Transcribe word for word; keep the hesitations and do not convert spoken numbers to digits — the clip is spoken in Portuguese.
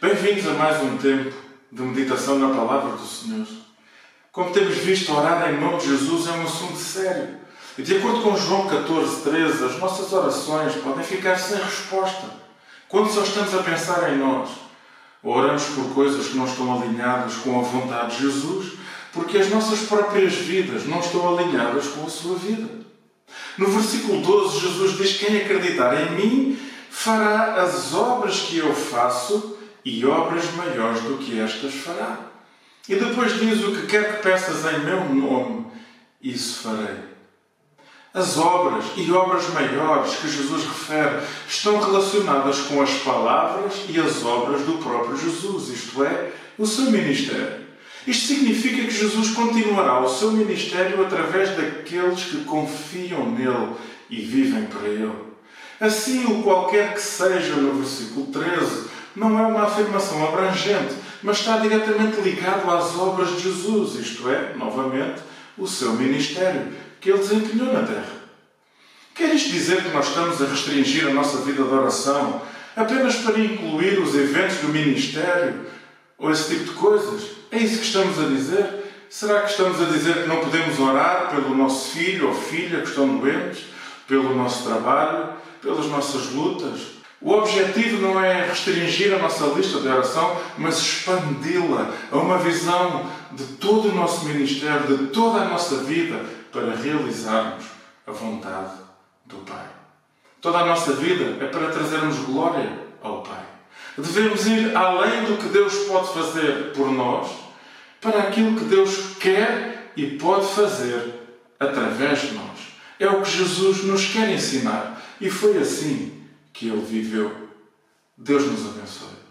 Bem-vindos a mais um tempo de meditação na Palavra do Senhor. Como temos visto, orar em nome de Jesus é um assunto sério. E de acordo com João catorze, treze, as nossas orações podem ficar sem resposta quando só estamos a pensar em nós. Ou oramos por coisas que não estão alinhadas com a vontade de Jesus, porque as nossas próprias vidas não estão alinhadas com a sua vida. No versículo doze, Jesus diz: quem acreditar em mim fará as obras que eu faço e obras maiores do que estas fará. E depois diz: o que quer que peças em meu nome, isso farei. As obras e obras maiores que Jesus refere estão relacionadas com as palavras e as obras do próprio Jesus, isto é, o seu ministério. Isto significa que Jesus continuará o seu ministério através daqueles que confiam nele e vivem para ele. Assim, o qualquer que seja no versículo treze não é uma afirmação abrangente, mas está diretamente ligado às obras de Jesus, isto é, novamente, o seu ministério, que ele desempenhou na terra. Quer isto dizer que nós estamos a restringir a nossa vida de oração apenas para incluir os eventos do ministério ou esse tipo de coisas? É isso que estamos a dizer? Será que estamos a dizer que não podemos orar pelo nosso filho ou filha que estão doentes, pelo nosso trabalho, pelas nossas lutas? O objetivo não é restringir a nossa lista de oração, mas expandi-la a uma visão de todo o nosso ministério, de toda a nossa vida, para realizarmos a vontade do Pai. Toda a nossa vida é para trazermos glória ao Pai. Devemos ir além do que Deus pode fazer por nós, para aquilo que Deus quer e pode fazer através de nós. É o que Jesus nos quer ensinar, e foi assim que Ele viveu. Deus nos abençoe.